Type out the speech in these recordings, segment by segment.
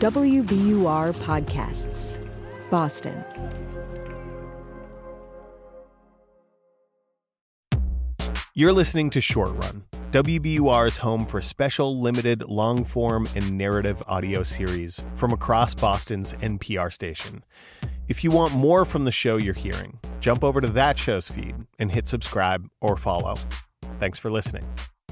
WBUR Podcasts, Boston. You're listening to Short Run, WBUR's home for special, limited, long-form, and narrative audio series from across Boston's NPR station. If you want more from the show you're hearing, jump over to that show's feed and hit subscribe or follow. Thanks for listening.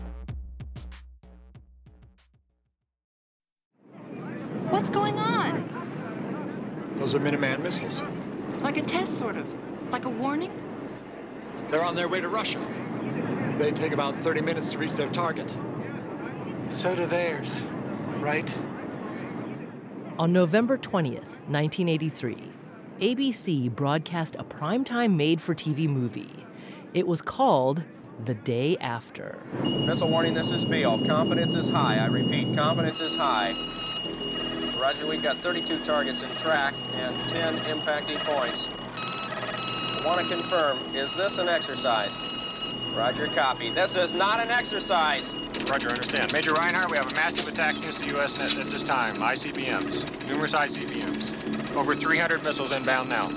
What's going on? Those are Minuteman missiles. Like a test, sort of. Like a warning? They're on their way to Russia. They take about 30 minutes to reach their target. So do theirs, right? On November 20th, 1983, ABC broadcast a primetime made-for-TV movie. It was called The Day After. Missile warning, this is Beale. Confidence is high. I repeat, confidence is high. Roger, we've got 32 targets in track and 10 impacting points. I want to confirm, is this an exercise? Roger, copy. This is not an exercise. Roger, understand. Major Reinhardt, we have a massive attack against the U.S. net at this time. ICBMs. Numerous ICBMs. Over 300 missiles inbound now.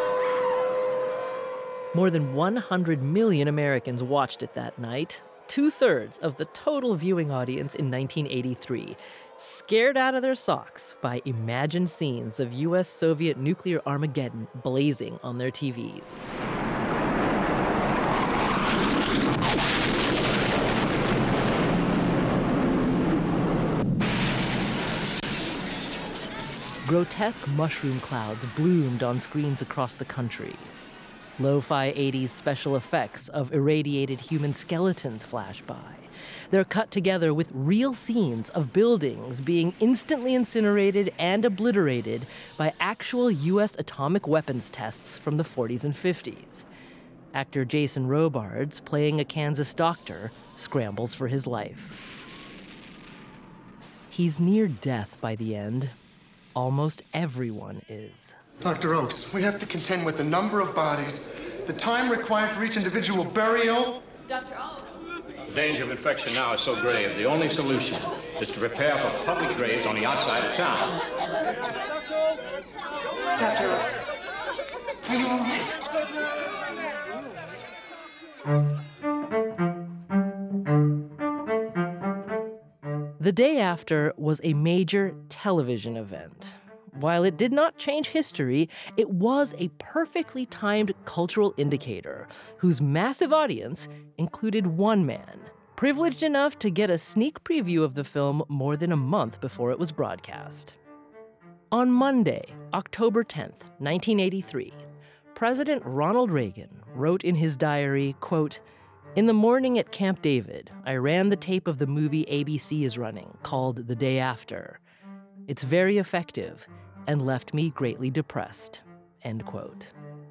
More than 100 million Americans watched it that night, 2/3 of the total viewing audience in 1983, scared out of their socks by imagined scenes of U.S.-Soviet nuclear Armageddon blazing on their TVs. Grotesque mushroom clouds bloomed on screens across the country. Lo-fi 80s special effects of irradiated human skeletons flash by. They're cut together with real scenes of buildings being instantly incinerated and obliterated by actual U.S. atomic weapons tests from the 40s and 50s. Actor Jason Robards, playing a Kansas doctor, scrambles for his life. He's near death by the end. Almost everyone is. Dr. Oakes, we have to contend with the number of bodies, the time required for each individual burial. Dr. Oakes. The danger of infection now is so grave, the only solution is to prepare for public graves on the outside of town. Dr. Oakes. Are you all right? The Day After was a major television event. While it did not change history, it was a perfectly timed cultural indicator whose massive audience included one man, privileged enough to get a sneak preview of the film more than a month before it was broadcast. On Monday, October 10th, 1983, President Ronald Reagan wrote in his diary, quote, "In the morning at Camp David, I ran the tape of the movie ABC is running called The Day After. It's very effective and left me greatly depressed," end quote.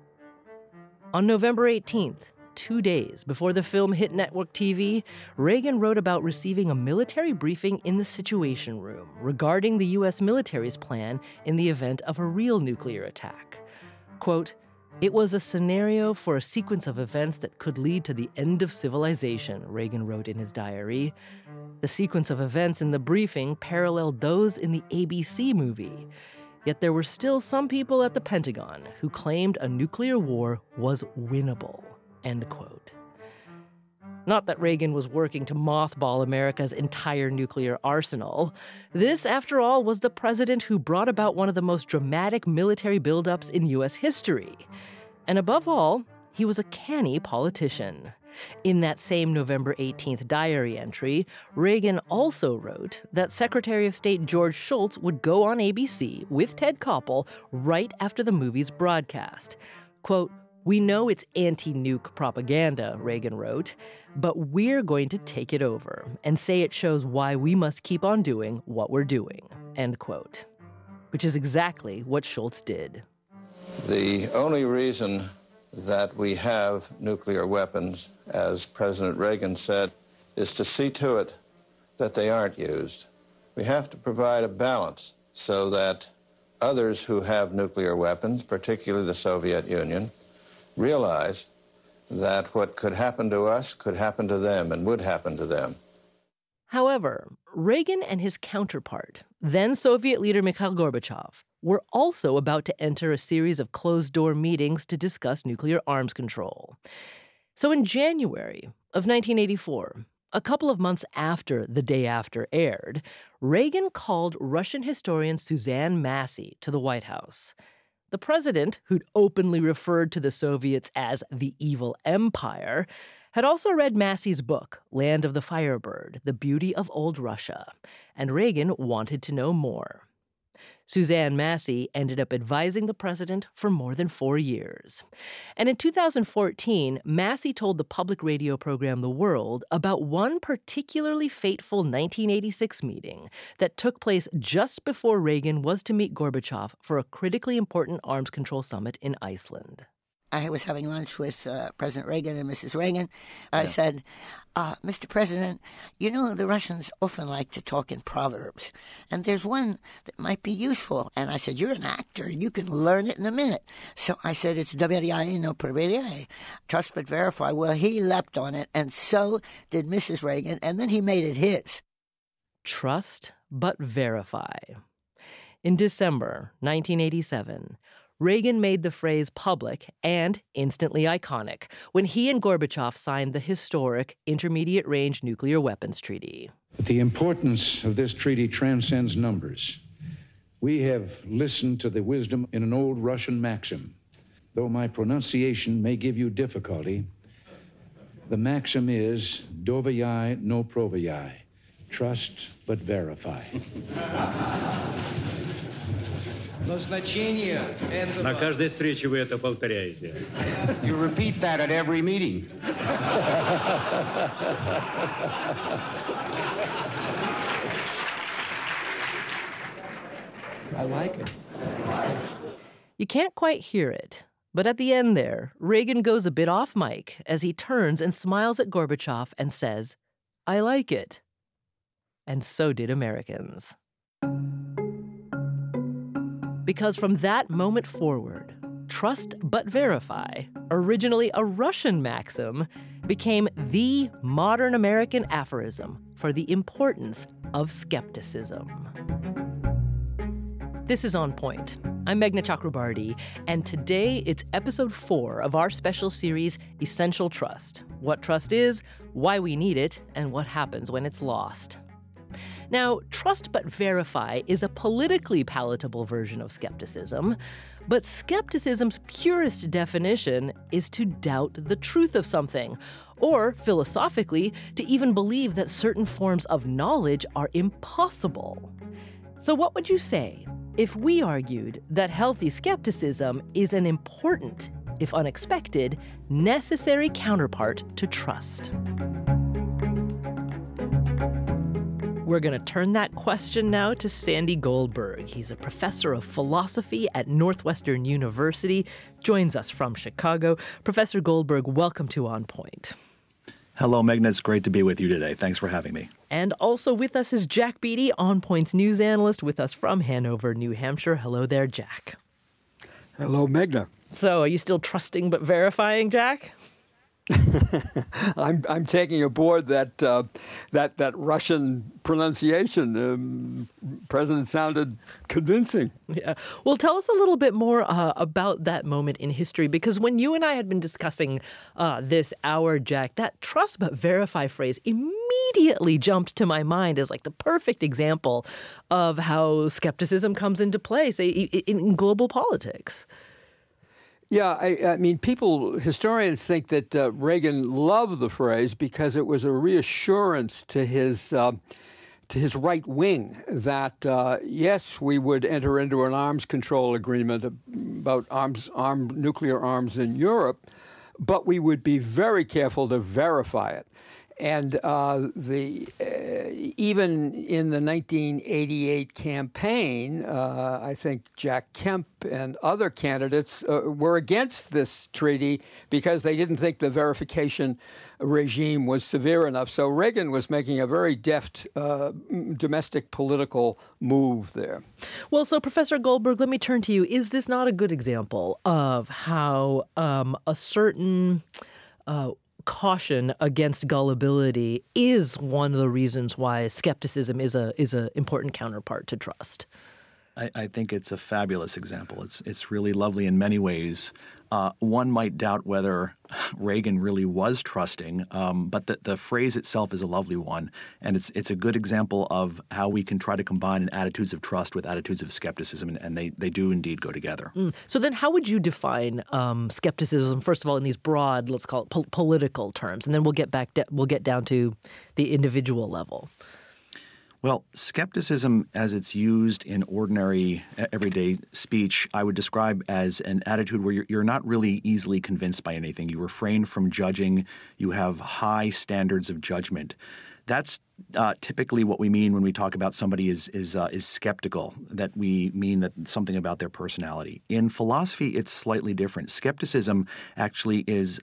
On November 18th, 2 days before the film hit network TV, Reagan wrote about receiving a military briefing in the Situation Room regarding the U.S. military's plan in the event of a real nuclear attack. Quote, "It was a scenario for a sequence of events that could lead to the end of civilization," Reagan wrote in his diary. The sequence of events in the briefing paralleled those in the ABC movie. Yet there were still some people at the Pentagon who claimed a nuclear war was winnable, end quote. Not that Reagan was working to mothball America's entire nuclear arsenal. This, after all, was the president who brought about one of the most dramatic military buildups in U.S. history. And above all, he was a canny politician. In that same November 18th diary entry, Reagan also wrote that Secretary of State George Shultz would go on ABC with Ted Koppel right after the movie's broadcast. Quote, "We know it's anti-nuke propaganda," Reagan wrote, "but we're going to take it over and say it shows why we must keep on doing what we're doing," end quote. Which is exactly what Shultz did. The only reason that we have nuclear weapons, as President Reagan said, is to see to it that they aren't used. We have to provide a balance so that others who have nuclear weapons, particularly the Soviet Union, realize that what could happen to us could happen to them and would happen to them. However, Reagan and his counterpart, then Soviet leader Mikhail Gorbachev, were also about to enter a series of closed-door meetings to discuss nuclear arms control. So in January of 1984, a couple of months after The Day After aired, Reagan called Russian historian Suzanne Massie to the White House. The president, who'd openly referred to the Soviets as the evil empire, had also read Massie's book, Land of the Firebird, The Beauty of Old Russia, and Reagan wanted to know more. Suzanne Massie ended up advising the president for more than 4 years. And in 2014, Massie told the public radio program The World about one particularly fateful 1986 meeting that took place just before Reagan was to meet Gorbachev for a critically important arms control summit in Iceland. I was having lunch with President Reagan and Mrs. Reagan. I said, Mr. President, you know, the Russians often like to talk in proverbs, and there's one that might be useful. And I said, you're an actor. You can learn it in a minute. So I said, it's doверяй, но проверяй, trust but verify. Well, he leapt on it, and so did Mrs. Reagan, and then he made it his. Trust but verify. In December 1987, Reagan made the phrase public and instantly iconic when he and Gorbachev signed the historic Intermediate Range Nuclear Weapons Treaty. The importance of this treaty transcends numbers. We have listened to the wisdom in an old Russian maxim. Though my pronunciation may give you difficulty, the maxim is doверяй, но проверяй. Trust but verify. На каждой встрече вы это повторяете. You repeat that at every meeting. I like it. You can't quite hear it, but at the end there, Reagan goes a bit off mic as he turns and smiles at Gorbachev and says, I like it. And so did Americans. Because from that moment forward, trust but verify, originally a Russian maxim, became the modern American aphorism for the importance of skepticism. This is On Point. I'm Meghna Chakrabarti, and today it's episode 4 of our special series, Essential Trust. What trust is, why we need it, and what happens when it's lost. Now, trust but verify is a politically palatable version of skepticism, but skepticism's purest definition is to doubt the truth of something, or, philosophically, to even believe that certain forms of knowledge are impossible. So what would you say if we argued that healthy skepticism is an important, if unexpected, necessary counterpart to trust? We're going to turn that question now to Sandy Goldberg. He's a professor of philosophy at Northwestern University, joins us from Chicago. Professor Goldberg, welcome to On Point. Hello, Meghna. It's great to be with you today. Thanks for having me. And also with us is Jack Beatty, On Point's news analyst, with us from Hanover, New Hampshire. Hello there, Jack. Hello, Meghna. So, are you still trusting but verifying, Jack? I'm taking aboard that Russian pronunciation. President sounded convincing. Yeah. Well, tell us a little bit more about that moment in history, because when you and I had been discussing this hour, Jack, that trust but verify phrase immediately jumped to my mind as like the perfect example of how skepticism comes into play, say, in global politics. Yeah, I mean, historians think that Reagan loved the phrase because it was a reassurance to his right wing that, yes, we would enter into an arms control agreement about nuclear arms in Europe, but we would be very careful to verify it. And even in the 1988 campaign, I think Jack Kemp and other candidates were against this treaty because they didn't think the verification regime was severe enough. So Reagan was making a very deft domestic political move there. Well, so Professor Goldberg, let me turn to you. Is this not a good example of how a certain caution against gullibility is one of the reasons why skepticism is a important counterpart to trust. I think it's a fabulous example. It's really lovely in many ways. One might doubt whether Reagan really was trusting, but the phrase itself is a lovely one, and it's a good example of how we can try to combine attitudes of trust with attitudes of skepticism, and they do indeed go together. So then how would you define skepticism, first of all, in these broad, let's call it political terms, and then we'll get down to the individual level? Well, skepticism as it's used in ordinary, everyday speech, I would describe as an attitude where you're not really easily convinced by anything. You refrain from judging. You have high standards of judgment. That's typically what we mean when we talk about somebody is skeptical, that we mean that something about their personality. In philosophy, it's slightly different. Skepticism actually is,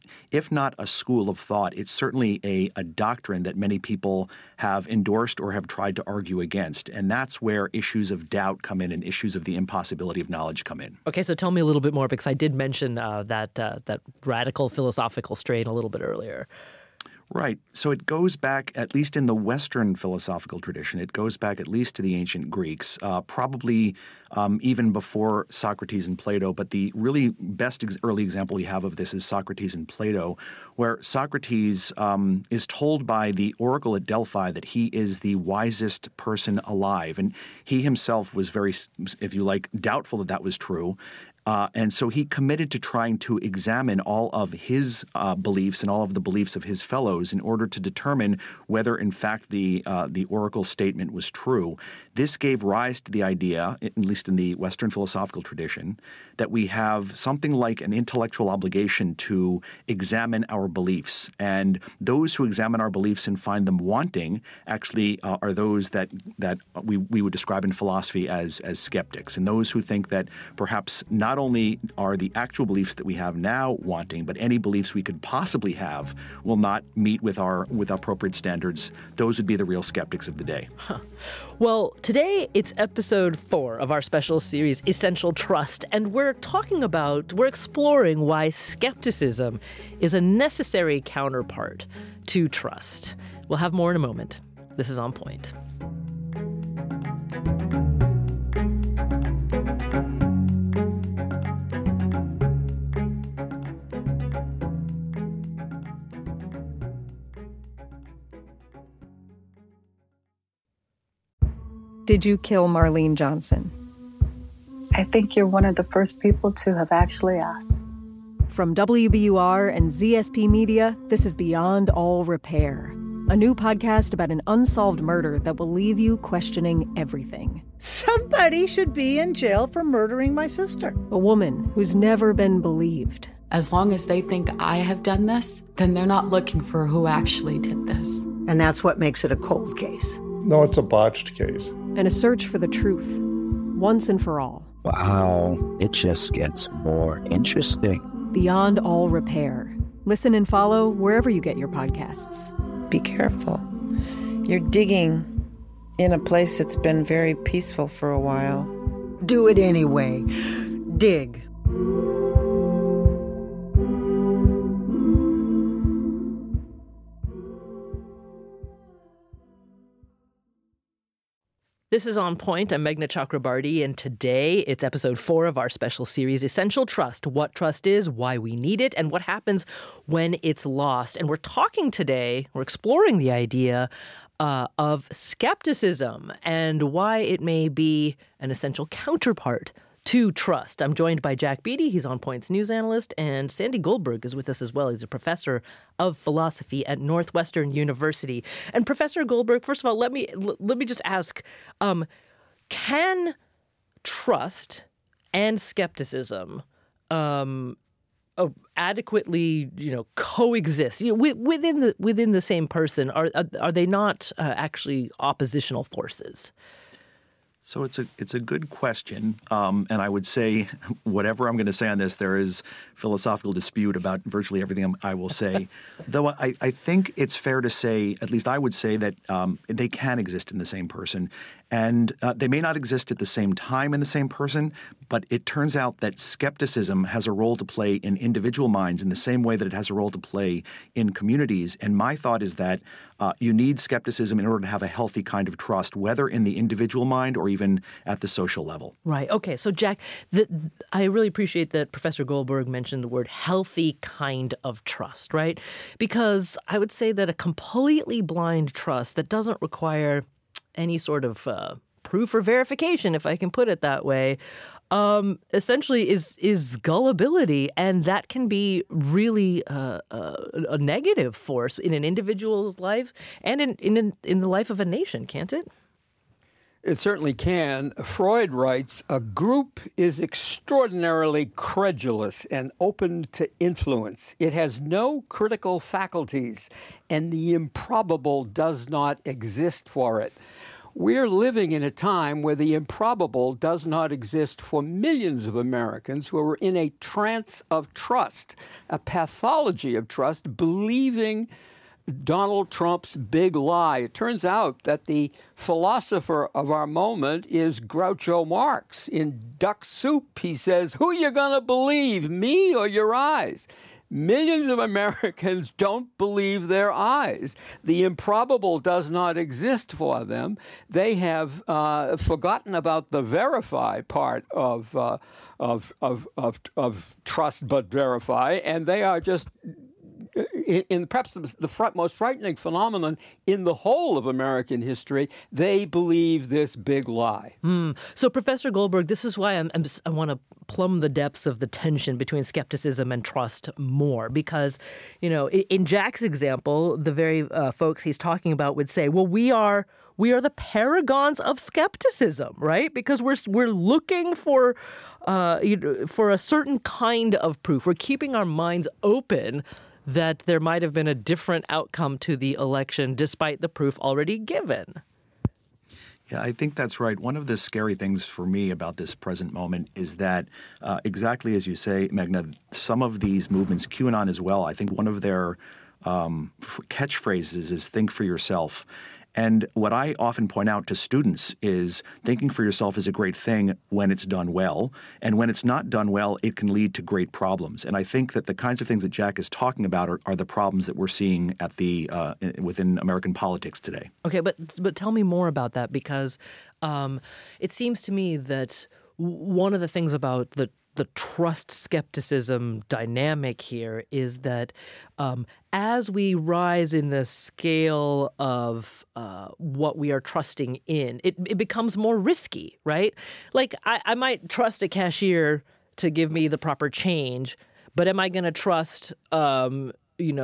if not a school of thought, it's certainly a doctrine that many people have endorsed or have tried to argue against. And that's where issues of doubt come in and issues of the impossibility of knowledge come in. Okay, so tell me a little bit more, because I did mention that radical philosophical strain a little bit earlier. Right. So it goes back, at least in the Western philosophical tradition, it goes back at least to the ancient Greeks, probably even before Socrates and Plato. But the really best early example we have of this is Socrates and Plato, where Socrates is told by the oracle at Delphi that he is the wisest person alive. And he himself was very, if you like, doubtful that that was true. And so he committed to trying to examine all of his beliefs and all of the beliefs of his fellows in order to determine whether, in fact, the oracle statement was true. This gave rise to the idea, at least in the Western philosophical tradition, that we have something like an intellectual obligation to examine our beliefs. And those who examine our beliefs and find them wanting actually are those that we would describe in philosophy as skeptics. And those who think that perhaps not only are the actual beliefs that we have now wanting, but any beliefs we could possibly have will not meet with appropriate standards, those would be the real skeptics of the day. Well, today it's episode 4 of our special series, Essential Trust, and we're exploring why skepticism is a necessary counterpart to trust. We'll have more in a moment. This is On Point. Did you kill Marlene Johnson? I think you're one of the first people to have actually asked. From WBUR and ZSP Media, this is Beyond All Repair, a new podcast about an unsolved murder that will leave you questioning everything. Somebody should be in jail for murdering my sister. A woman who's never been believed. As long as they think I have done this, then they're not looking for who actually did this. And that's what makes it a cold case. No, it's a botched case. And a search for the truth, once and for all. Wow, it just gets more interesting. Beyond All Repair. Listen and follow wherever you get your podcasts. Be careful. You're digging in a place that's been very peaceful for a while. Do it anyway. Dig. This is On Point. I'm Meghna Chakrabarti, and today it's episode 4 of our special series, Essential Trust, what trust is, why we need it, and what happens when it's lost. And we're exploring the idea of skepticism and why it may be an essential counterpart to trust. I'm joined by Jack Beatty. He's On Point's news analyst, and Sandy Goldberg is with us as well. He's a professor of philosophy at Northwestern University. And Professor Goldberg, first of all, let me just ask, can trust and skepticism adequately, coexist within the same person? Are they not actually oppositional forces? So it's a good question, and I would say whatever I'm going to say on this, there is philosophical dispute about virtually everything I will say. Though I think it's fair to say, at least I would say, that they can exist in the same person. And they may not exist at the same time in the same person, but it turns out that skepticism has a role to play in individual minds in the same way that it has a role to play in communities. And my thought is that you need skepticism in order to have a healthy kind of trust, whether in the individual mind or even at the social level. Right. Okay. So, Jack, I really appreciate that Professor Goldberg mentioned the word healthy kind of trust, right? Because I would say that a completely blind trust that doesn't require any sort of proof or verification, if I can put it that way, essentially is gullibility, and that can be really a negative force in an individual's life and in the life of a nation, can't it? It certainly can. Freud writes, a group is extraordinarily credulous and open to influence. It has no critical faculties, and the improbable does not exist for it. We're living in a time where the improbable does not exist for millions of Americans who are in a trance of trust, a pathology of trust, believing Donald Trump's big lie. It turns out that the philosopher of our moment is Groucho Marx. In Duck Soup, he says, "Who you gonna believe, me or your eyes?" Millions of Americans don't believe their eyes. The improbable does not exist for them. They have forgotten about the verify part of trust but verify, and they are just in perhaps the most frightening phenomenon in the whole of American history. They believe this big lie. So, Professor Goldberg, this is why I want to plumb the depths of the tension between skepticism and trust more, because, in Jack's example, the very folks he's talking about would say, well, we are the paragons of skepticism, right? Because we're looking for a certain kind of proof. We're keeping our minds open that there might have been a different outcome to the election despite the proof already given. Yeah, I think that's right. One of the scary things for me about this present moment is that, exactly as you say, Meghna, some of these movements, QAnon as well, I think one of their catchphrases is think for yourself. And what I often point out to students is thinking for yourself is a great thing when it's done well. And when it's not done well, it can lead to great problems. And I think that the kinds of things that Jack is talking about are the problems that we're seeing at within American politics today. Okay, but tell me more about that, because it seems to me that one of the things about the trust skepticism dynamic here is that as we rise in the scale of what we are trusting in, it becomes more risky, right? Like I might trust a cashier to give me the proper change, but am I going to trust a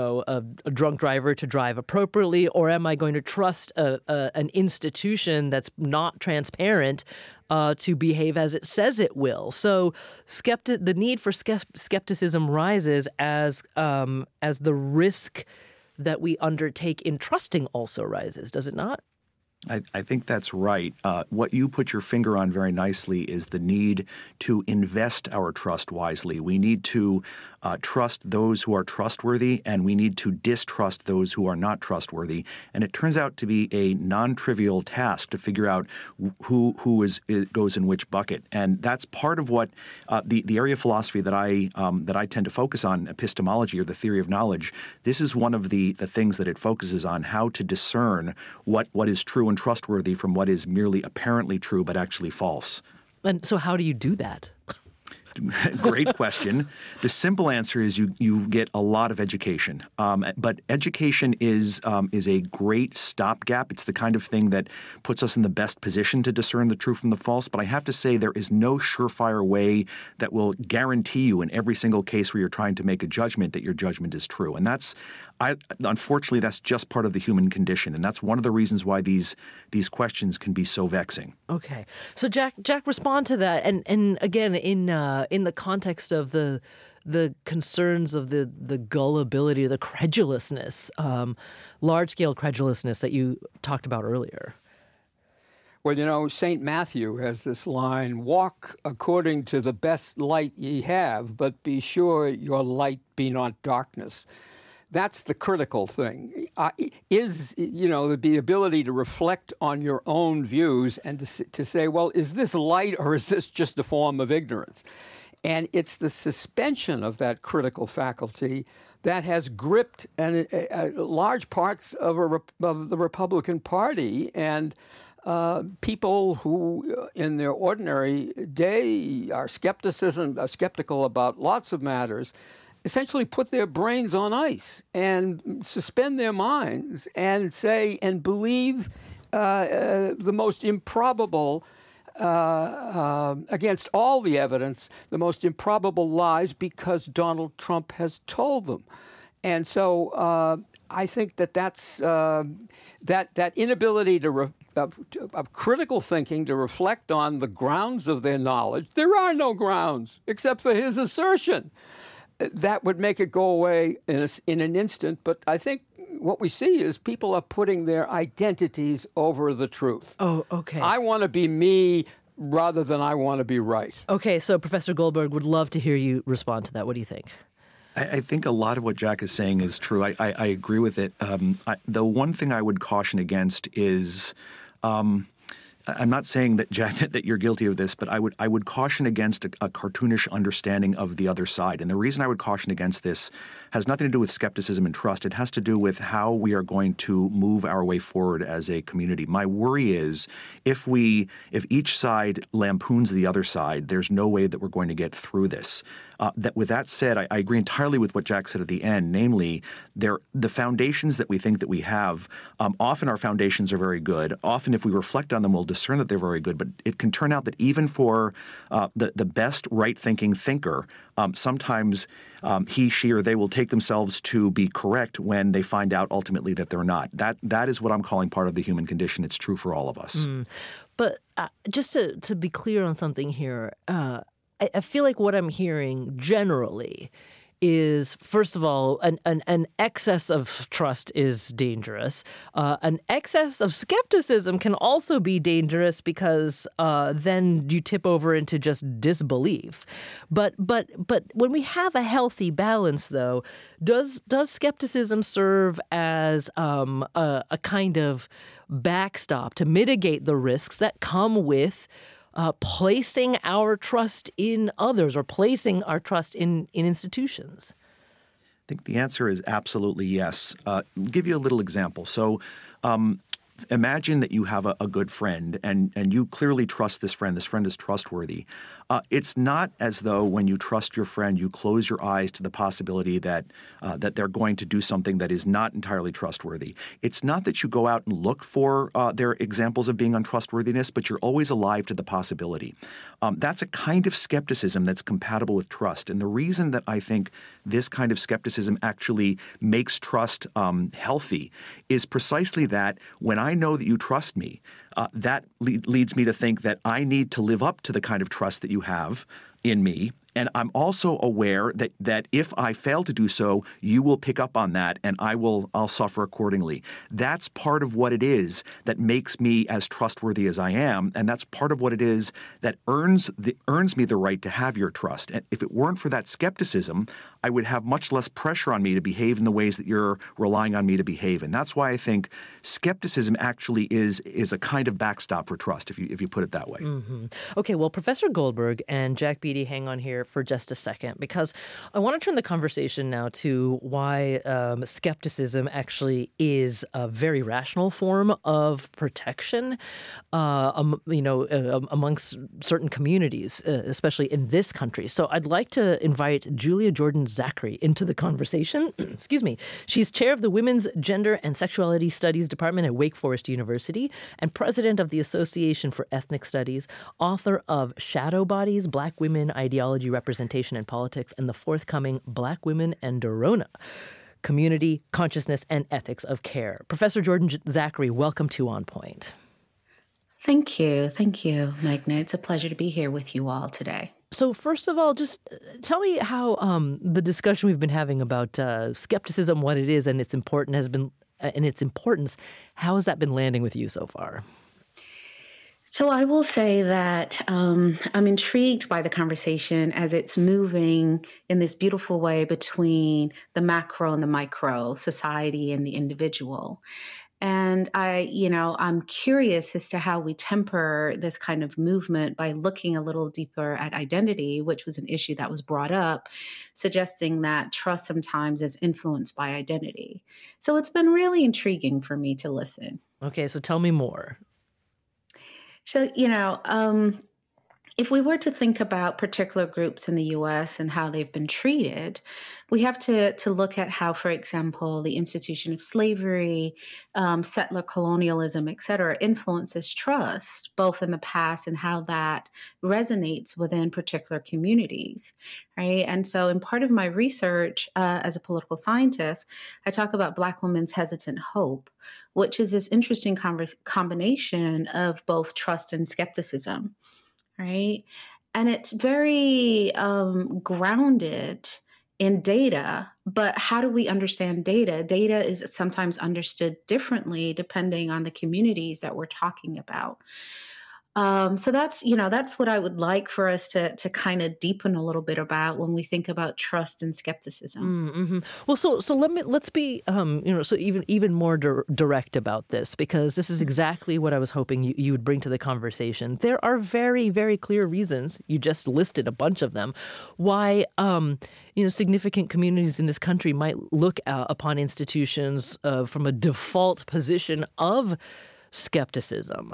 drunk driver to drive appropriately, or am I going to trust an institution that's not transparent to behave as it says it will? So the need for skepticism rises as the risk that we undertake in trusting also rises, does it not? I think that's right. What you put your finger on very nicely is the need to invest our trust wisely. We need to trust those who are trustworthy, and we need to distrust those who are not trustworthy. And it turns out to be a non-trivial task to figure out who goes in which bucket. And that's part of what the area of philosophy that I tend to focus on, epistemology or the theory of knowledge. This is one of the things that it focuses on: how to discern what is true and trustworthy from what is merely apparently true but actually false. And so how do you do that? Great question. The simple answer is you get a lot of education. But education is a great stopgap. It's the kind of thing that puts us in the best position to discern the true from the false. But I have to say there is no surefire way that will guarantee you in every single case where you're trying to make a judgment that your judgment is true. And unfortunately, that's just part of the human condition. And that's one of the reasons why these questions can be so vexing. Okay. So Jack, respond to that. And again, in the context of the concerns of the gullibility or the credulousness, large-scale credulousness that you talked about earlier. Well, St. Matthew has this line, "Walk according to the best light ye have, but be sure your light be not darkness." That's the critical thing. Is, the ability to reflect on your own views and to say, well, is this light or is this just a form of ignorance? And it's the suspension of that critical faculty that has gripped large parts of the Republican Party, and people who in their ordinary day are skeptical about lots of matters essentially put their brains on ice and suspend their minds and say and believe the most improbable, against all the evidence, the most improbable lies because Donald Trump has told them. And so I think that's that inability of critical thinking to reflect on the grounds of their knowledge. There are no grounds except for his assertion. That would make it go away in an instant. But I think what we see is people are putting their identities over the truth. Oh, okay. I want to be me rather than I want to be right. Okay, so Professor Goldberg, would love to hear you respond to that. What do you think? I think a lot of what Jack is saying is true. I agree with it. The one thing I would caution against is I'm not saying that, Jack, that you're guilty of this, but I would caution against a cartoonish understanding of the other side. And the reason I would caution against this has nothing to do with skepticism and trust. It has to do with how we are going to move our way forward as a community. My worry is if each side lampoons the other side, there's no way that we're going to get through this. With that said, I agree entirely with what Jack said at the end, namely, the foundations that we think that we have, often our foundations are very good. Often if we reflect on them, we'll discern that they're very good. But it can turn out that even for the best right-thinking thinker, sometimes he, she, or they will take themselves to be correct when they find out ultimately that they're not. That is what I'm calling part of the human condition. It's true for all of us. But just to be clear on something here, I feel like what I'm hearing generally is, first of all, an excess of trust is dangerous. An excess of skepticism can also be dangerous because then you tip over into just disbelief. But when we have a healthy balance, though, does skepticism serve as a kind of backstop to mitigate the risks that come with placing our trust in others or placing our trust in institutions? I think the answer is absolutely yes. I'll give you a little example. So imagine that you have a good friend and you clearly trust this friend. This friend is trustworthy. It's not as though when you trust your friend, you close your eyes to the possibility that they're going to do something that is not entirely trustworthy. It's not that you go out and look for their examples of being untrustworthiness, but you're always alive to the possibility. That's a kind of skepticism that's compatible with trust. And the reason that I think this kind of skepticism actually makes trust healthy is precisely that when I know that you trust me, that leads me to think that I need to live up to the kind of trust that you have in me. And I'm also aware that if I fail to do so, you will pick up on that and I'll suffer accordingly. That's part of what it is that makes me as trustworthy as I am. And that's part of what it is that earns me the right to have your trust. And if it weren't for that skepticism, I would have much less pressure on me to behave in the ways that you're relying on me to behave. And that's why I think skepticism actually is a kind of backstop for trust, if you put it that way. Mm-hmm. Okay, well, Professor Goldberg and Jack Beatty, hang on here for just a second, because I want to turn the conversation now to why skepticism actually is a very rational form of protection, amongst certain communities, especially in this country. So I'd like to invite Julia Jordan-Zachary into the conversation. Excuse me. She's chair of the Women's Gender and Sexuality Studies Department at Wake Forest University and president of the Association for Ethnic Studies, author of Shadow Bodies, Black Women, Ideology, Representation, and Politics, and the forthcoming Black Women and Dorona, Community, Consciousness, and Ethics of Care. Professor Jordan-Zachary, welcome to On Point. Thank you. Thank you, Magna. It's a pleasure to be here with you all today. So first of all, just tell me how the discussion we've been having about skepticism, what it is, and its importance, how has that been landing with you so far? So I will say that I'm intrigued by the conversation as it's moving in this beautiful way between the macro and the micro, society and the individual. And I'm curious as to how we temper this kind of movement by looking a little deeper at identity, which was an issue that was brought up, suggesting that trust sometimes is influenced by identity. So it's been really intriguing for me to listen. Okay, so tell me more. So, if we were to think about particular groups in the U.S. and how they've been treated, we have to look at how, for example, the institution of slavery, settler colonialism, et cetera, influences trust, both in the past and how that resonates within particular communities, right? And so in part of my research as a political scientist, I talk about Black women's hesitant hope, which is this interesting combination of both trust and skepticism. Right. And it's very grounded in data. But how do we understand data? Data is sometimes understood differently depending on the communities that we're talking about. So that's what I would like for us to kind of deepen a little bit about when we think about trust and skepticism. Mm-hmm. Well, so let's be so even more direct about this, because this is exactly what I was hoping you would bring to the conversation. There are very, very clear reasons, you just listed a bunch of them, why significant communities in this country might look upon institutions from a default position of skepticism.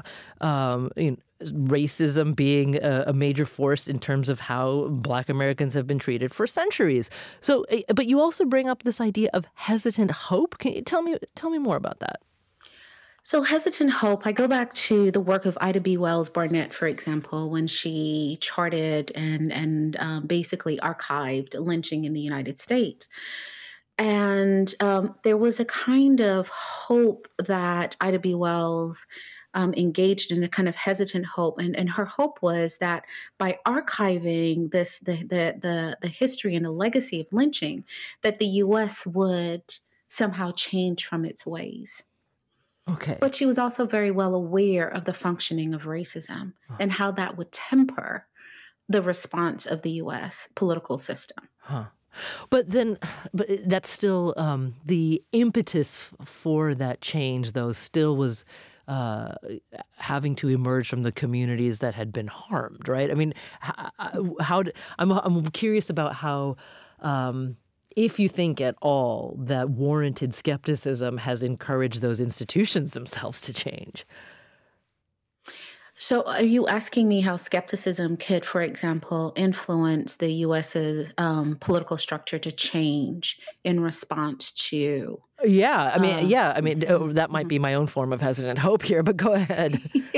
Racism being a major force in terms of how Black Americans have been treated for centuries. So, but you also bring up this idea of hesitant hope. Can you tell me more about that? So hesitant hope, I go back to the work of Ida B. Wells Barnett, for example, when she charted and basically archived lynching in the United States. And there was a kind of hope that Ida B. Wells engaged in, a kind of hesitant hope. And her hope was that by archiving the history and the legacy of lynching, that the U.S. would somehow change from its ways. Okay. But she was also very well aware of the functioning of racism and how that would temper the response of the U.S. political system. Huh. But that's still the impetus for that change, though, still was having to emerge from the communities that had been harmed, right? I mean, I'm curious about how, if you think at all that warranted skepticism has encouraged those institutions themselves to change. So are you asking me how skepticism could, for example, influence the U.S.'s political structure to change in response to? Yeah, that might be my own form of hesitant hope here, but go ahead.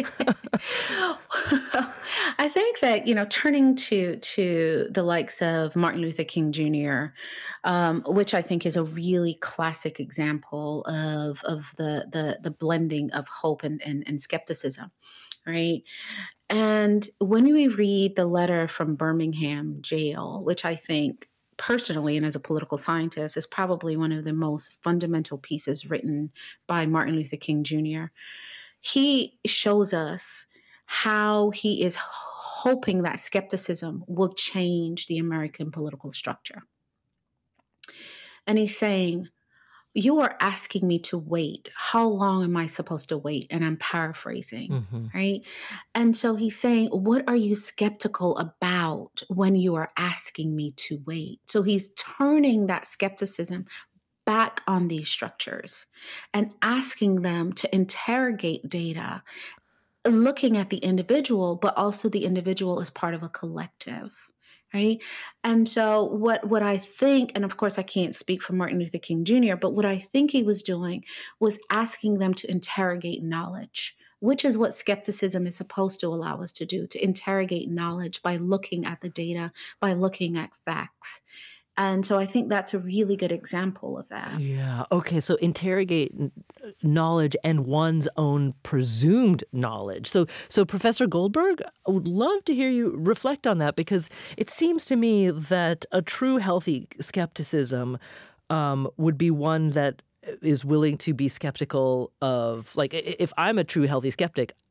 I think that, turning to the likes of Martin Luther King Jr., which I think is a really classic example of the blending of hope and skepticism. Right. And when we read the letter from Birmingham jail, which I think personally and as a political scientist is probably one of the most fundamental pieces written by Martin Luther King Jr., he shows us how he is hoping that skepticism will change the American political structure. And he's saying, you are asking me to wait. How long am I supposed to wait? And I'm paraphrasing, right? And so he's saying, what are you skeptical about when you are asking me to wait? So he's turning that skepticism back on these structures and asking them to interrogate data, looking at the individual, but also the individual as part of a collective. Right. And so what I think, and of course I can't speak for Martin Luther King Jr., but what I think he was doing was asking them to interrogate knowledge, which is what skepticism is supposed to allow us to do, to interrogate knowledge by looking at the data, by looking at facts. And so I think that's a really good example of that. Yeah. Okay. So interrogate knowledge and one's own presumed knowledge. So Professor Goldberg, I would love to hear you reflect on that, because it seems to me that a true healthy skepticism would be one that is willing to be skeptical of, like, if I'm a true healthy skeptic,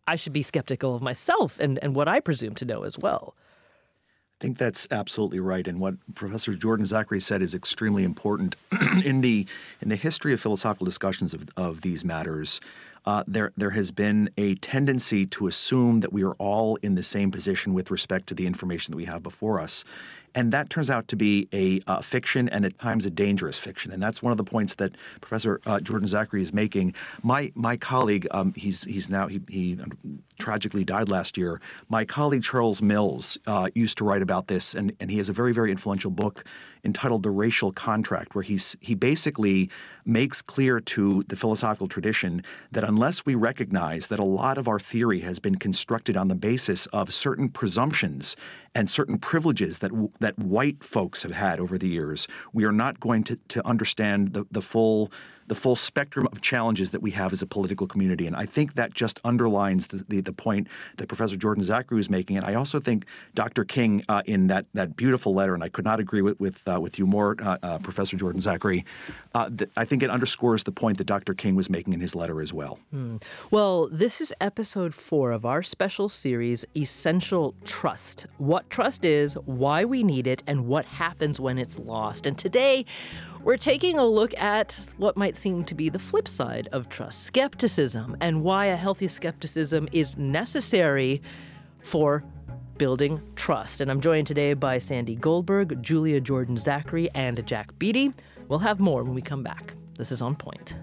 I should be skeptical of myself and what I presume to know as well. I think that's absolutely right. And what Professor Jordan Zachary said is extremely important. In the history of philosophical discussions of these matters, there has been a tendency to assume that we are all in the same position with respect to the information that we have before us. And that turns out to be a fiction, and at times a dangerous fiction. And that's one of the points that Professor Jordan Zachary is making. My colleague, he tragically died last year. My colleague Charles Mills used to write about this, and he has a very, very influential book entitled The Racial Contract, where he basically makes clear to the philosophical tradition that unless we recognize that a lot of our theory has been constructed on the basis of certain presumptions and certain privileges that white folks have had over the years, we are not going to understand the full spectrum of challenges that we have as a political community. And I think that just underlines the point that Professor Jordan Zachary was making. And I also think Dr. King, in that beautiful letter, and I could not agree with you more, Professor Jordan Zachary, I think it underscores the point that Dr. King was making in his letter as well. Well, this is episode 4 of our special series, Essential Trust. What trust is, why we need it, and what happens when it's lost. And today, we're taking a look at what might seem to be the flip side of trust, skepticism, and why a healthy skepticism is necessary for building trust. And I'm joined today by Sandy Goldberg, Julia Jordan Zachary, and Jack Beatty. We'll have more when we come back. This is On Point.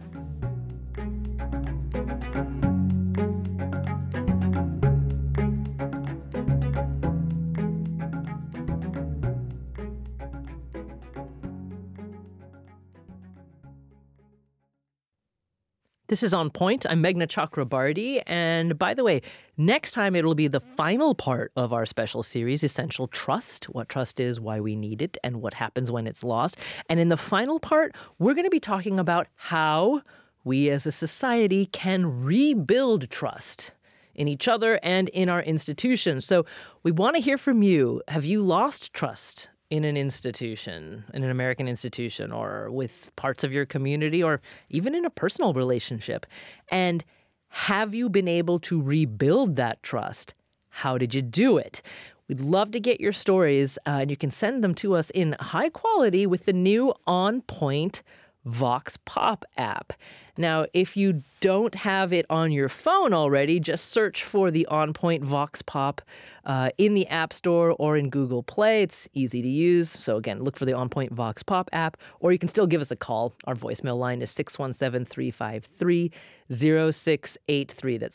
This is On Point. I'm Meghna Chakrabarty. And by the way, next time it'll be the final part of our special series, Essential Trust, what trust is, why we need it, and what happens when it's lost. And in the final part, we're going to be talking about how we as a society can rebuild trust in each other and in our institutions. So we want to hear from you. Have you lost trust in an institution, in an American institution, or with parts of your community, or even in a personal relationship? And have you been able to rebuild that trust? How did you do it? We'd love to get your stories, and you can send them to us in high quality with the new On Point Vox Pop app. Now, if you don't have it on your phone already, just search for the On Point Vox Pop in the App Store or in Google Play. It's easy to use. So again, look for the On Point Vox Pop app, or you can still give us a call. Our voicemail line is 617-353-0683. That's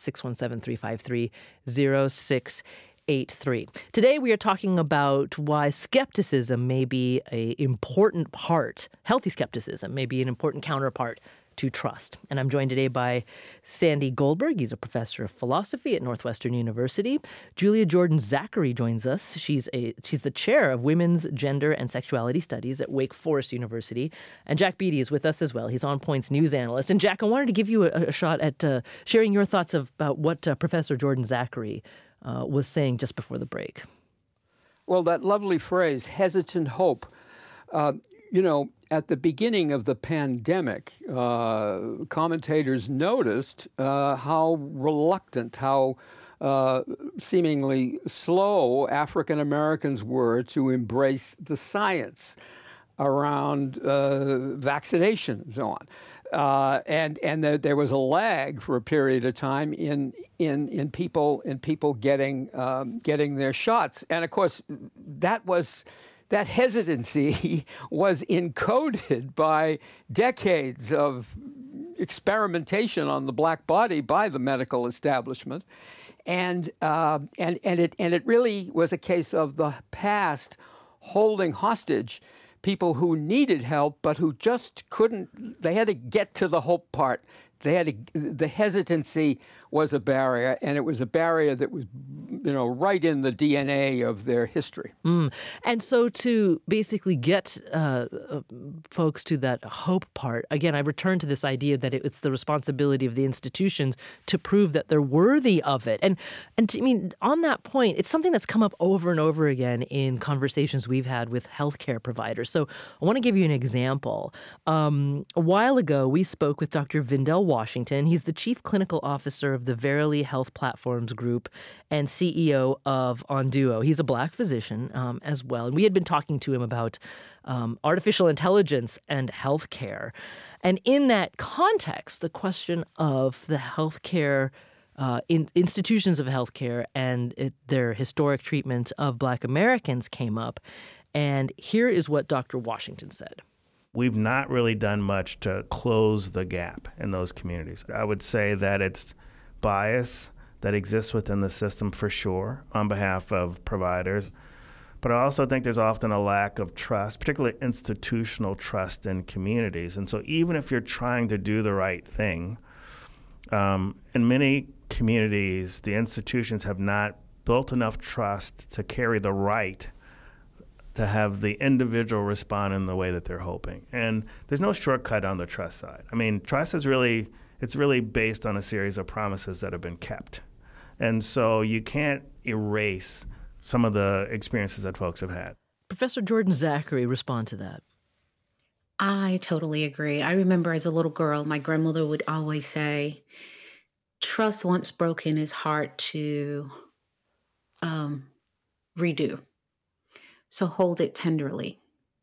617-353-0683. Today, we are talking about why skepticism may be an important part, healthy skepticism may be an important counterpart to trust. And I'm joined today by Sandy Goldberg. He's a professor of philosophy at Northwestern University. Julia Jordan Zachary joins us. She's the chair of Women's Gender and Sexuality Studies at Wake Forest University. And Jack Beatty is with us as well. He's On Point's news analyst. And Jack, I wanted to give you a shot at sharing your thoughts about what Professor Jordan Zachary was saying just before the break. Well, that lovely phrase, hesitant hope. At the beginning of the pandemic, commentators noticed how reluctant, how seemingly slow African Americans were to embrace the science around vaccination and so on. And there was a lag for a period of time in people getting their shots. And of course, that hesitancy was encoded by decades of experimentation on the black body by the medical establishment, and it really was a case of the past holding hostage people who needed help but who just couldn't. They had to get to the hope part. The hesitancy was a barrier, and it was a barrier that was, right in the DNA of their history. And so to basically get folks to that hope part, again, I return to this idea that it's the responsibility of the institutions to prove that they're worthy of it. And on that point, it's something that's come up over and over again in conversations we've had with healthcare providers. So I want to give you an example. A while ago, we spoke with Dr. Vindell Washington. He's the chief clinical officer of of the Verily Health Platforms Group and CEO of Onduo. He's a Black physician as well. And we had been talking to him about artificial intelligence and healthcare. And in that context, the question of the healthcare institutions of healthcare and their historic treatment of Black Americans came up. And here is what Dr. Washington said. We've not really done much to close the gap in those communities. I would say that it's bias that exists within the system for sure on behalf of providers. But I also think there's often a lack of trust, particularly institutional trust in communities. And so even if you're trying to do the right thing, in many communities, the institutions have not built enough trust to carry the right to have the individual respond in the way that they're hoping. And there's no shortcut on the trust side. I mean, trust is really based on a series of promises that have been kept. And so you can't erase some of the experiences that folks have had. Professor Jordan Zachary, respond to that. I totally agree. I remember as a little girl, my grandmother would always say, trust once broken is hard to redo. So hold it tenderly.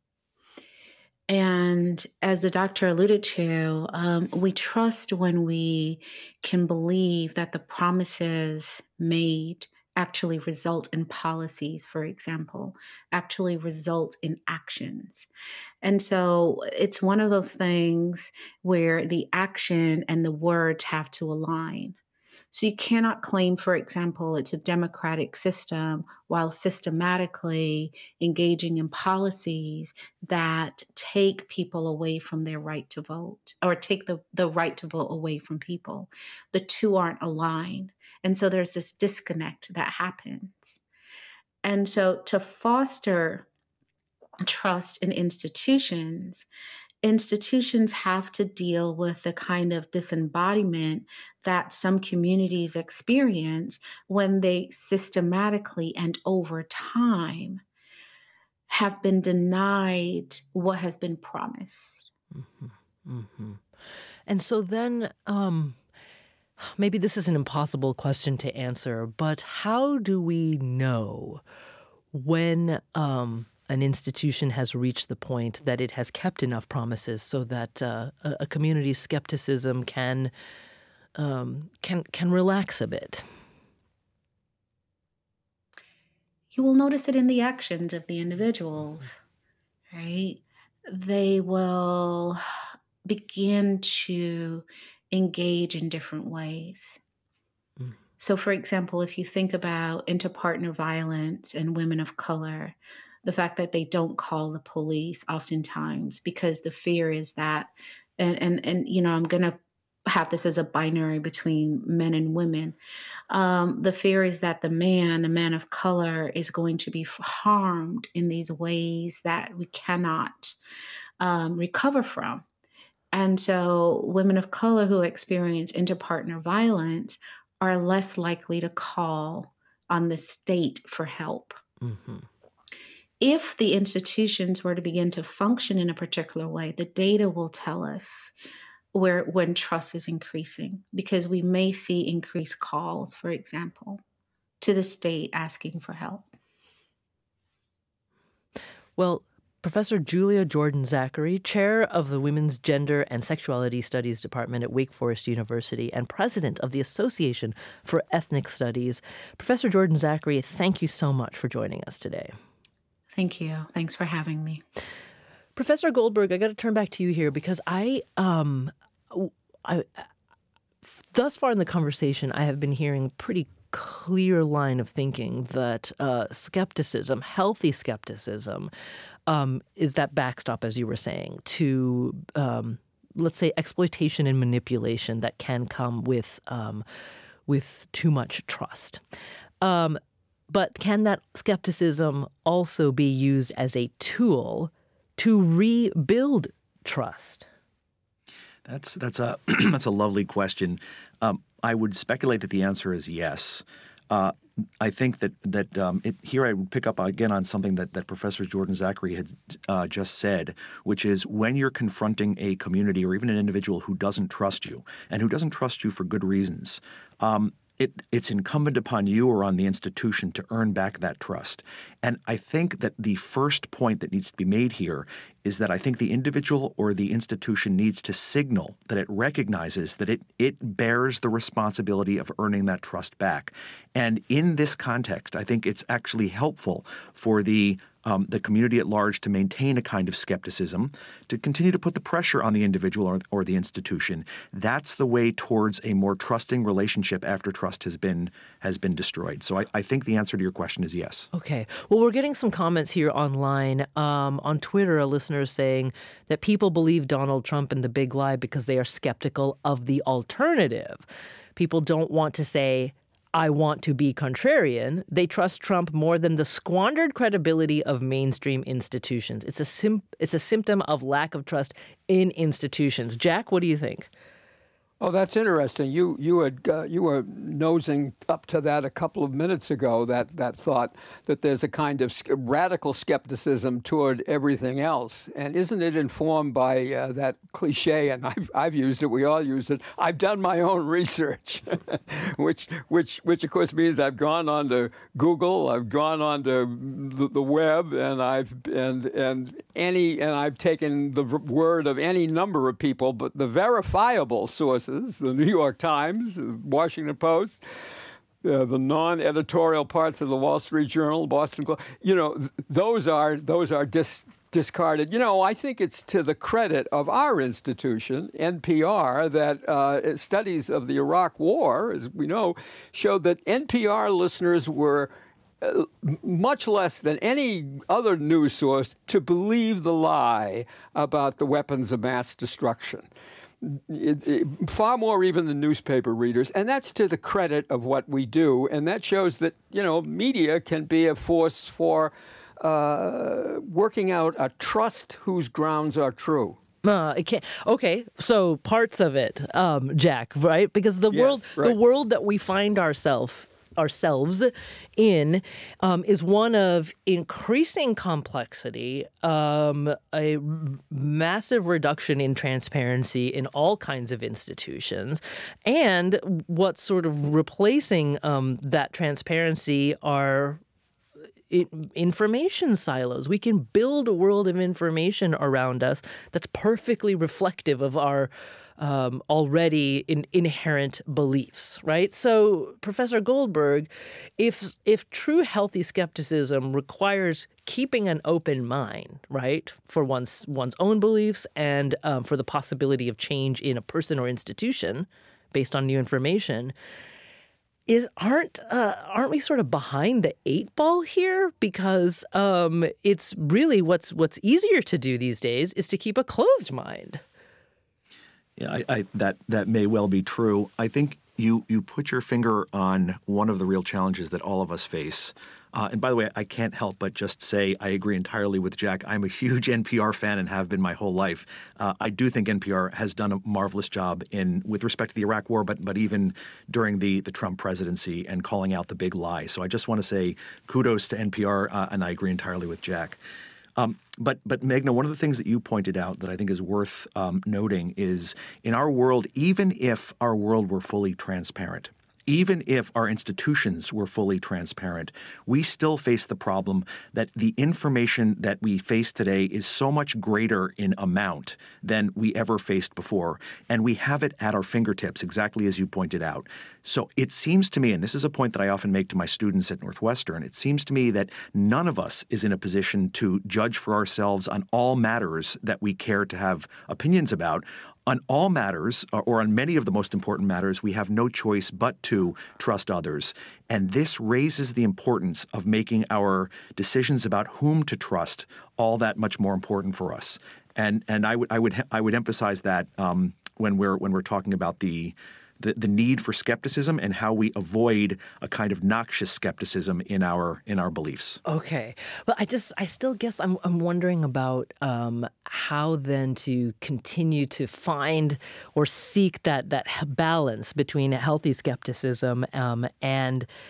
And as the doctor alluded to, we trust when we can believe that the promises made actually result in policies, for example, actually result in actions. And so it's one of those things where the action and the words have to align. So you cannot claim, for example, it's a democratic system while systematically engaging in policies that take people away from their right to vote or take the right to vote away from people. The two aren't aligned. And so there's this disconnect that happens. And so to foster trust in institutions have to deal with the kind of disembodiment that some communities experience when they systematically and over time have been denied what has been promised. Mm-hmm. Mm-hmm. And so then maybe this is an impossible question to answer, but how do we know when an institution has reached the point that it has kept enough promises so that a community's skepticism can relax a bit? You will notice it in the actions of the individuals, right? They will begin to engage in different ways. Mm. So, for example, if you think about interpartner violence and women of color, the fact that they don't call the police oftentimes because the fear is that, and you know, I'm going to have this as a binary between men and women. The fear is that the man of color is going to be harmed in these ways that we cannot recover from. And so women of color who experience interpartner violence are less likely to call on the state for help. Mm-hmm. If the institutions were to begin to function in a particular way, the data will tell us when trust is increasing, because we may see increased calls, for example, to the state asking for help. Well, Professor Julia Jordan Zachary, chair of the Women's Gender and Sexuality Studies Department at Wake Forest University and president of the Association for Ethnic Studies. Professor Jordan Zachary, thank you so much for joining us today. Thank you. Thanks for having me. Professor Goldberg, I got to turn back to you here because I thus far in the conversation, I have been hearing pretty clear line of thinking that skepticism, healthy skepticism, is that backstop, as you were saying, to, let's say, exploitation and manipulation that can come with too much trust. But can that skepticism also be used as a tool to rebuild trust? That's a lovely question. I would speculate that the answer is yes. I think that here I would pick up again on something that Professor Jordan Zachary had just said, which is when you're confronting a community or even an individual who doesn't trust you and who doesn't trust you for good reasons, it's incumbent upon you or on the institution to earn back that trust. And I think that the first point that needs to be made here is that I think the individual or the institution needs to signal that it recognizes that it bears the responsibility of earning that trust back. And in this context, I think it's actually helpful for the community at large to maintain a kind of skepticism, to continue to put the pressure on the individual or the institution. That's the way towards a more trusting relationship after trust has been destroyed. So I think the answer to your question is yes. Okay. Well, we're getting some comments here online. On Twitter, a listener is saying that people believe Donald Trump and the big lie because they are skeptical of the alternative. People don't want to say, I want to be contrarian. They trust Trump more than the squandered credibility of mainstream institutions. It's a symptom of lack of trust in institutions. Jack, what do you think? Oh, that's interesting. You were nosing up to that a couple of minutes ago, that thought that there's a kind of radical skepticism toward everything else. And isn't it informed by that cliche, and I've used it, we all use it, I've done my own research, which of course means I've gone onto Google, I've gone onto the web, and I've taken the word of any number of people, but the verifiable sources, the New York Times, the Washington Post, the non-editorial parts of the Wall Street Journal, Boston Globe, those are discarded. I think it's to the credit of our institution, NPR, that studies of the Iraq War, as we know, showed that NPR listeners were much less than any other news source to believe the lie about the weapons of mass destruction. Far more even than newspaper readers. And that's to the credit of what we do. And that shows that, media can be a force for working out a trust whose grounds are true. Okay, so parts of it, Jack, right? Because the world that we find ourselves in is one of increasing complexity, a massive reduction in transparency in all kinds of institutions, and what's sort of replacing that transparency are information silos. We can build a world of information around us that's perfectly reflective of our already inherent beliefs, right? So, Professor Goldberg, if true healthy skepticism requires keeping an open mind, right, for one's own beliefs and for the possibility of change in a person or institution based on new information, aren't we sort of behind the eight ball here? Because it's really what's easier to do these days is to keep a closed mind. Yeah, that may well be true. I think you put your finger on one of the real challenges that all of us face. And by the way, I can't help but just say I agree entirely with Jack. I'm a huge NPR fan and have been my whole life. I do think NPR has done a marvelous job with respect to the Iraq War, but even during the Trump presidency and calling out the big lie. So I just want to say kudos to NPR, and I agree entirely with Jack. But Meghna, one of the things that you pointed out that I think is worth noting is in our world, even if our world were fully transparent, even if our institutions were fully transparent, we still face the problem that the information that we face today is so much greater in amount than we ever faced before. And we have it at our fingertips, exactly as you pointed out. So it seems to me, and this is a point that I often make to my students at Northwestern, it seems to me that none of us is in a position to judge for ourselves on all matters that we care to have opinions about. On all matters, or on many of the most important matters, we have no choice but to trust others. And this raises the importance of making our decisions about whom to trust all that much more important for us. And I would emphasize that when we're talking about the need for skepticism and how we avoid a kind of noxious skepticism in our beliefs. Okay. Well, I still guess I'm wondering about how then to continue to find or seek that balance between a healthy skepticism and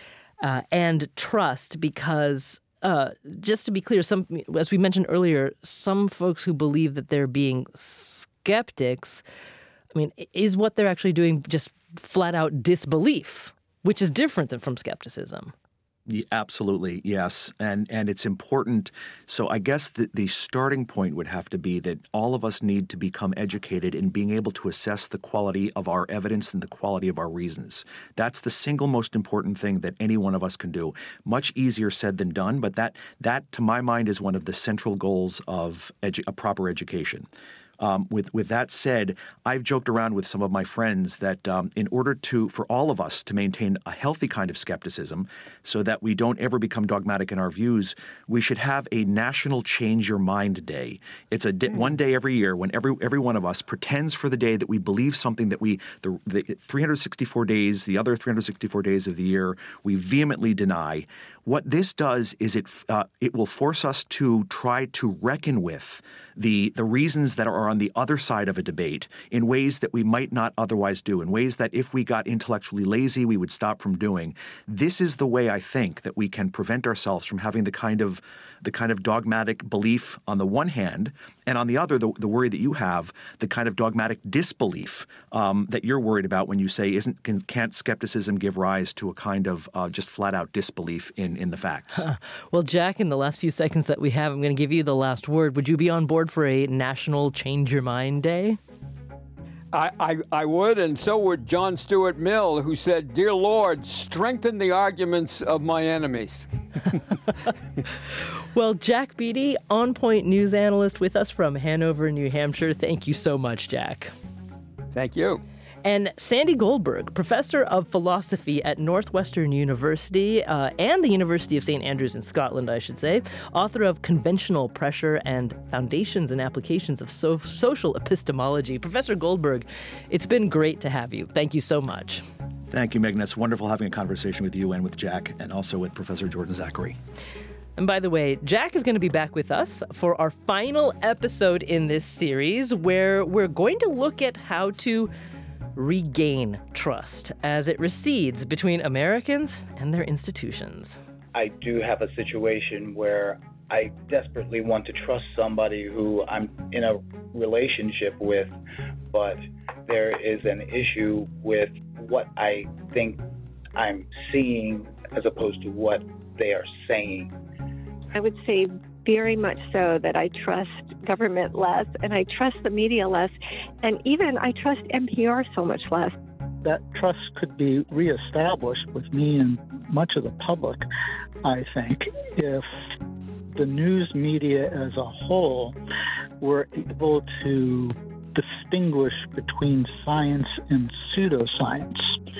and trust, because just to be clear, as we mentioned earlier, some folks who believe that they're being skeptics, I mean, is what they're actually doing just flat out disbelief, which is different than from skepticism? Yeah, absolutely, yes. And it's important. So I guess the starting point would have to be that all of us need to become educated in being able to assess the quality of our evidence and the quality of our reasons. That's the single most important thing that any one of us can do. Much easier said than done, but that to my mind is one of the central goals of a proper education. With that said, I've joked around with some of my friends that in order for all of us to maintain a healthy kind of skepticism so that we don't ever become dogmatic in our views, we should have a National Change Your Mind Day. It's one day every year when every one of us pretends for the day that we believe something that the 364 days, the other 364 days of the year, we vehemently deny. What this does is it will force us to try to reckon with the reasons that are on the other side of a debate in ways that we might not otherwise do, in ways that if we got intellectually lazy, we would stop from doing. This is the way I think that we can prevent ourselves from having the kind of dogmatic belief on the one hand, and on the other, the worry that you have, the kind of dogmatic disbelief that you're worried about when you say, can't skepticism give rise to a kind of just flat-out disbelief in the facts? Well, Jack, in the last few seconds that we have, I'm going to give you the last word. Would you be on board for a National Change Your Mind Day? I would, and so would John Stuart Mill, who said, "Dear Lord, strengthen the arguments of my enemies." Well, Jack Beatty, On Point news analyst with us from Hanover, New Hampshire. Thank you so much, Jack. Thank you. And Sandy Goldberg, professor of philosophy at Northwestern University and the University of St. Andrews in Scotland, I should say, author of Conventional Pressure and Foundations and Applications of Social Epistemology. Professor Goldberg, it's been great to have you. Thank you so much. Thank you, Megan. It's wonderful having a conversation with you and with Jack, and also with Professor Jordan Zachary. And by the way, Jack is going to be back with us for our final episode in this series, where we're going to look at how to regain trust as it recedes between Americans and their institutions. I do have a situation where I desperately want to trust somebody who I'm in a relationship with, but there is an issue with what I think I'm seeing as opposed to what they are saying. I would say very much so that I trust government less, and I trust the media less, and even I trust NPR so much less. That trust could be reestablished with me and much of the public, I think, if the news media as a whole were able to distinguish between science and pseudoscience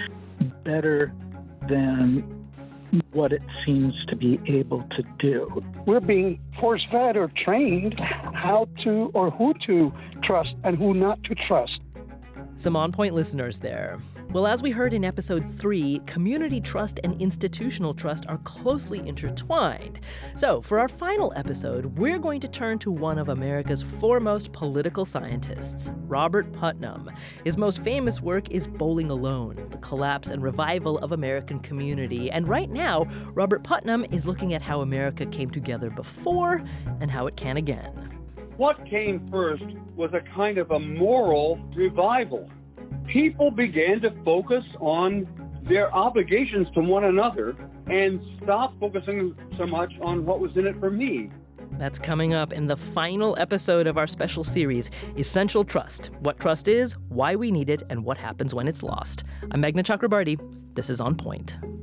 better than what it seems to be able to do. We're being force-fed or trained how to or who to trust and who not to trust. Some On Point listeners there. Well, as we heard in episode 3, community trust and institutional trust are closely intertwined. So, for our final episode, we're going to turn to one of America's foremost political scientists, Robert Putnam. His most famous work is Bowling Alone, the collapse and revival of American community. And right now, Robert Putnam is looking at how America came together before and how it can again. What came first was a kind of a moral revival. People began to focus on their obligations to one another and stop focusing so much on what was in it for me. That's coming up in the final episode of our special series, Essential Trust. What trust is, why we need it, and what happens when it's lost. I'm Meghna Chakrabarti. This is On Point.